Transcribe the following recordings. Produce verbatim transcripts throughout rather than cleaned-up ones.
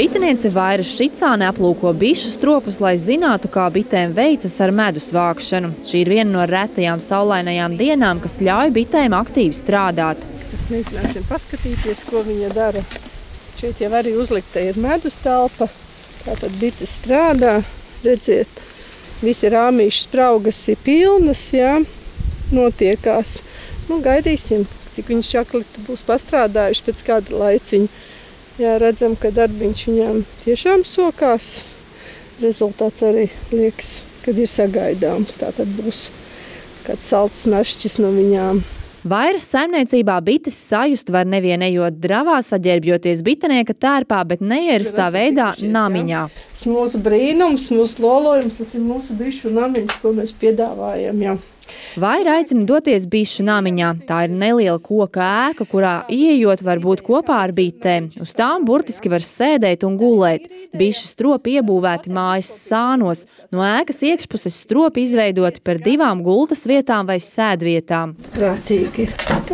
Biteniece Vaira Šicāne aplūko bišu stropus, lai zinātu, kā bitēm veicas ar medus vākšanu. Šī ir viena no retajām saulainajām dienām, kas ļauj bitēm aktīvi strādāt. Mēģināsim paskatīties, ko viņa dara. Šeit jau arī uzlikta ir medus telpa. Tātad bites strādā. Redziet, visi rāmīši spraugas ir pilnas, jā, notiekās. Nu, gaidīsim, cik viņš čakli būs pastrādājuši pēc kāda laiciņa. Jā, redzam, ka darbiņš viņām tiešām sokās. Rezultāts arī liekas, kad ir sagaidāms. Tātad būs kāds salds našķis no viņām. Vairas saimniecībā bites sajust var nevien ejot dravā, saģērbjoties bitenieka tērpā, bet neierastā veidā namiņā. Tas ir mūsu brīnums, mūsu lolojums, tas ir mūsu bišu namiņš, ko mēs piedāvājam. Jā. Vaira aicina doties bišu namiņā. Tā ir neliela koka ēka, kurā ieejot var būt kopā ar bitēm. Uz tām burtiski var sēdēt un gulēt. Bišu stropi iebūvēti mājas sānos. No ēkas iekšpuses stropi izveidoti par divām gultas vietām vai sēdvietām. Prātīgi.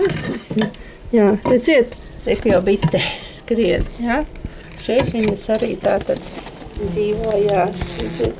Jā, redziet, reku jau bite skrien. Jā. Šeit viņas arī tātad dzīvojās. Redziet.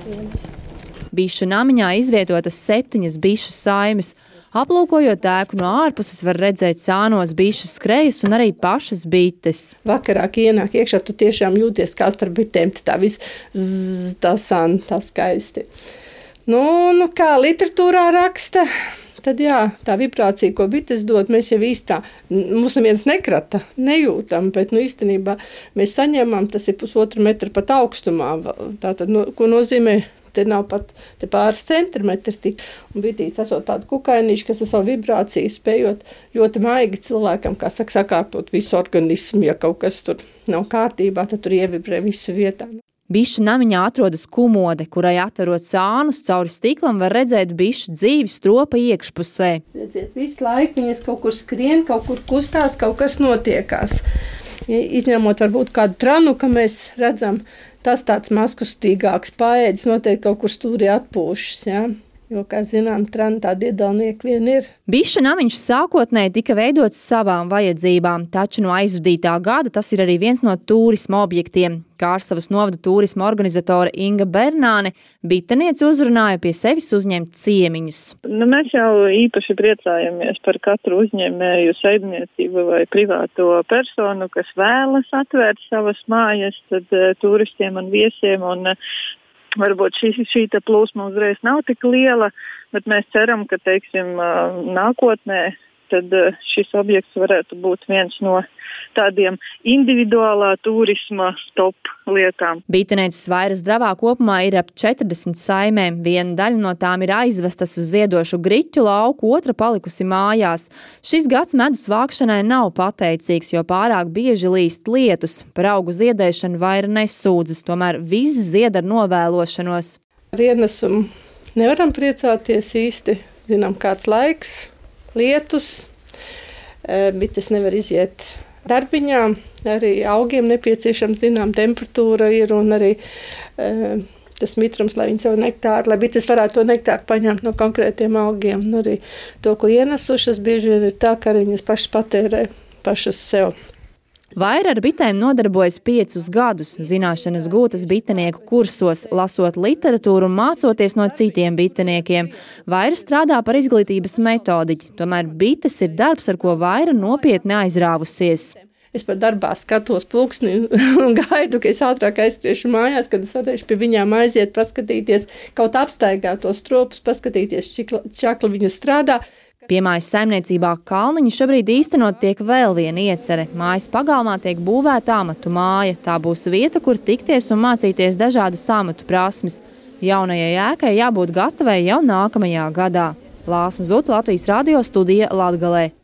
Bišu namiņā izvietotas septiņas bišu saimes. Aplūkojot ēku no ārpuses var redzēt sānos bišu skrejas un arī pašas bites. Vakarāk ienāk iekšā, tu tiešām jūties kā starp bitēm, tā viss zzz, tā san, tā skaisti. Nu, nu, kā literatūrā raksta, tad jā, tā vibrācija, ko bites dod, mēs jau īstā, mums neviens nekrata, nejūtam, bet nu īstenībā mēs saņemam, tas ir pusotra metra pat augstumā. Tātad, no, ko nozīmē? Te nav pat te pāris centimetri tik, un bitīts esot tādu kukainīšu, kas ar savu vibrāciju spējot ļoti maigi cilvēkam, kā saka, sakārtot visu organismu. Ja kaut kas tur nav kārtībā, tad tur ievibrē visu vietā. Bišu namiņā atrodas kumode, kurai atverot sānus cauri stiklam var redzēt bišu dzīvi stropa iekšpusē. Redziet, visu laiku viņas kaut kur skrien, kaut kur kustās, kaut kas notiekās. Izņemot varbūt kādu tranu, ka mēs redzam, tas tāds mazkustīgāks paēdis noteikti kaut kur stūri atpūšas, jā. Jo, kā zinām, trani tādi iedalnieki vien ir. Bišu namiņš sākotnēji tika veidots savām vajadzībām, taču no aizvadītā gada tas ir arī viens no tūrisma objektiem. Kārsavas novada tūrisma organizatore Inga Bernāne bitenieci uzrunāja pie sevis uzņemt ciemiņus. Nu, mēs jau īpaši priecājamies par katru uzņēmēju saimniecību vai privāto personu, kas vēlas atvērt savas mājas tad, uh, turistiem un viesiem. Un, uh, Varbūt šī, šī plūsma uzreiz nav tik liela, bet mēs ceram, ka, teiksim, nākotnē tad šis objekts varētu būt viens no tādiem individuālā turisma stop lietām. Bitenieces Vairas dravā kopumā ir ap četrdesmit saimēm. Viena daļa no tām ir aizvestas uz ziedošu griķu lauku, otra palikusi mājās. Šis gads medus vākšanai nav pateicīgs, jo pārāk bieži līst lietus. Par augu ziedēšanu Vaira nesūdzas, tomēr viss zied ar novēlošanos. Ar ienesumu nevaram priecāties īsti. Zinām, kāds laiks. Lietus, bites nevar iziet darbiņā, arī augiem nepieciešama zinām temperatūra ir un arī e, tas mitrums, lai viņi savu nektāru, lai bites varētu to nektāru paņemt no konkrētiem augiem. Un arī to, ko ienesušas, bieži vien ir tā, ka arī viņas pašas patērē pašas sev. Vaira ar bitēm nodarbojas piecus gadus, zināšanas gūtas bitenieku kursos, lasot literatūru un mācoties no citiem biteniekiem. Vaira strādā par izglītības metodiķi, tomēr bites ir darbs, ar ko Vaira nopietni aizrāvusies. Es pat darbā skatos pulksni un gaidu, ka es ātrāk aizskriešu mājās, kad es varēšu pie viņām aiziet, paskatīties, kaut apstaigāt tos stropus, paskatīties, cik čakli viņa strādā. Piemājas saimniecībā Kalniņi šobrīd īstenot tiek vēl viena iecere. Mājas pagalmā tiek būvēta amatu māja. Tā būs vieta, kur tikties un mācīties dažādas amatu prasmes. Jaunajai ēkai jābūt gatavai jau nākamajā gadā. Lāsma Zuta, Latvijas radio studija Latgalē.